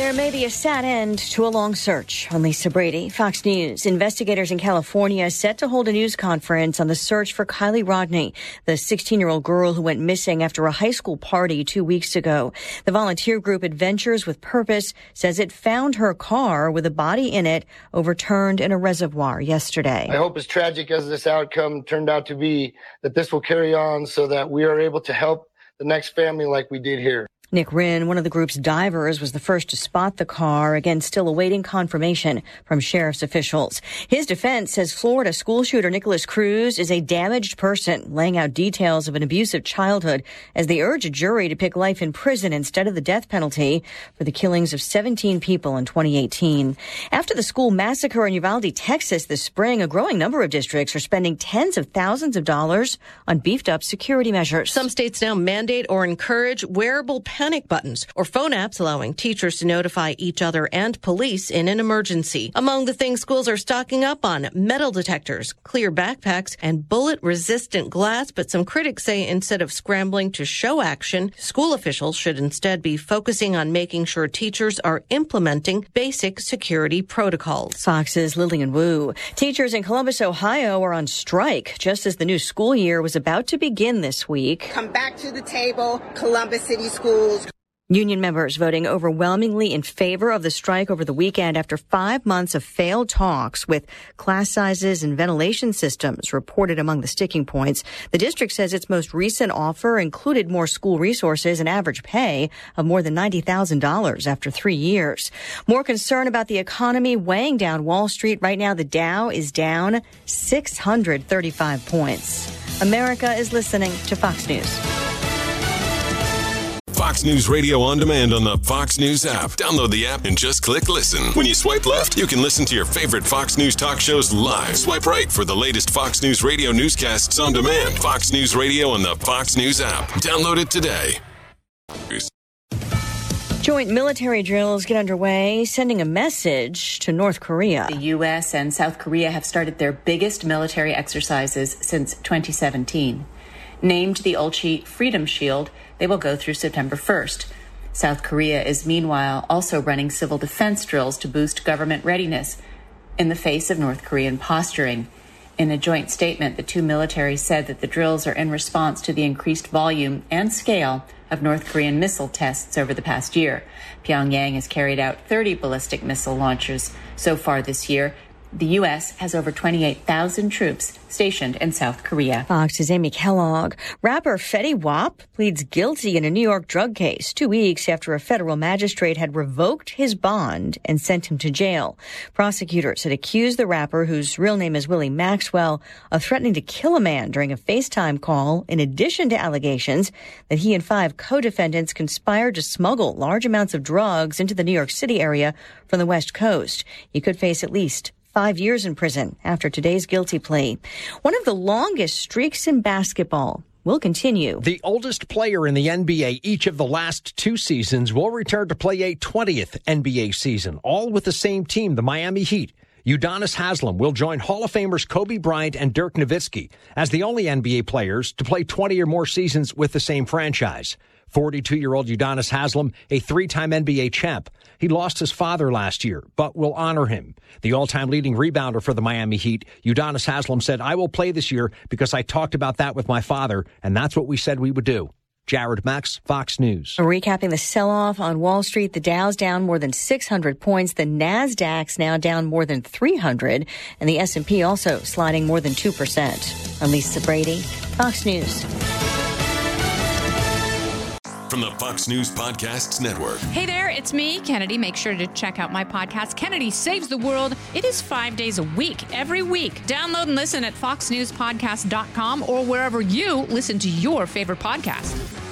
There may be a sad end to a long search. I'm Lisa Brady, Fox News. Investigators in California set to hold a news conference on the search for Kiely Rodni, the 16-year-old girl who went missing after a high school party 2 weeks ago. The volunteer group Adventures with Purpose says it found her car with a body in it overturned in a reservoir yesterday. I hope as tragic as this outcome turned out to be, that this will carry on so that we are able to help the next family like we did here. Nick Rinn, one of the group's divers, was the first to spot the car, again still awaiting confirmation from sheriff's officials. His defense says Florida school shooter Nicholas Cruz is a damaged person, laying out details of an abusive childhood as they urge a jury to pick life in prison instead of the death penalty for the killings of 17 people in 2018. After the school massacre in Uvalde, Texas this spring, a growing number of districts are spending tens of thousands of dollars on beefed up security measures. Some states now mandate or encourage wearable panic buttons or phone apps allowing teachers to notify each other and police in an emergency. Among the things schools are stocking up on, metal detectors, clear backpacks, and bullet-resistant glass. But some critics say instead of scrambling to show action, school officials should instead be focusing on making sure teachers are implementing basic security protocols. Fox's Lillian Wu. Teachers in Columbus, Ohio are on strike just as the new school year was about to begin this week. Come back to the table, Columbus City Schools. Union members voting overwhelmingly in favor of the strike over the weekend after 5 months of failed talks, with class sizes and ventilation systems reported among the sticking points. The district says its most recent offer included more school resources and average pay of more than $90,000 after 3 years. More concern about the economy weighing down Wall Street. Right now, the Dow is down 635 points. America is listening to Fox News. Fox News Radio on demand on the Fox News app. Download the app and just click listen. When you swipe left, you can listen to your favorite Fox News talk shows live. Swipe right for the latest Fox News Radio newscasts on demand. Fox News Radio on the Fox News app. Download it today. Joint military drills get underway, sending a message to North Korea. The U.S. and South Korea have started their biggest military exercises since 2017. Named the Ulchi Freedom Shield, they will go through September 1st. South Korea is meanwhile also running civil defense drills to boost government readiness in the face of North Korean posturing. In a joint statement, the two militaries said that the drills are in response to the increased volume and scale of North Korean missile tests over the past year. Pyongyang has carried out 30 ballistic missile launches so far this year. The U.S. has over 28,000 troops stationed in South Korea. Fox's Amy Kellogg. Rapper Fetty Wap pleads guilty in a New York drug case 2 weeks after a federal magistrate had revoked his bond and sent him to jail. Prosecutors had accused the rapper, whose real name is Willie Maxwell, of threatening to kill a man during a FaceTime call, in addition to allegations that he and 5 co-defendants conspired to smuggle large amounts of drugs into the New York City area from the West Coast. He could face at least 5 years in prison after today's guilty plea. One of the longest streaks in basketball will continue. The oldest player in the NBA each of the last 2 seasons will return to play a 20th NBA season, all with the same team, the Miami Heat. Udonis Haslem will join Hall of Famers Kobe Bryant and Dirk Nowitzki as the only NBA players to play 20 or more seasons with the same franchise. 42-year-old Udonis Haslem, a 3-time NBA champ. He lost his father last year, but will honor him. The all-time leading rebounder for the Miami Heat, Udonis Haslem, said, "I will play this year because I talked about that with my father, and that's what we said we would do." Jared Max, Fox News. Recapping the sell-off on Wall Street, the Dow's down more than 600 points. The Nasdaq's now down more than 300, and the S&P also sliding more than 2%. I'm Lisa Brady, Fox News. From the Fox News Podcasts Network. Hey there, it's me, Kennedy. Make sure to check out my podcast, Kennedy Saves the World. It is 5 days a week, every week. Download and listen at foxnewspodcast.com or wherever you listen to your favorite podcast.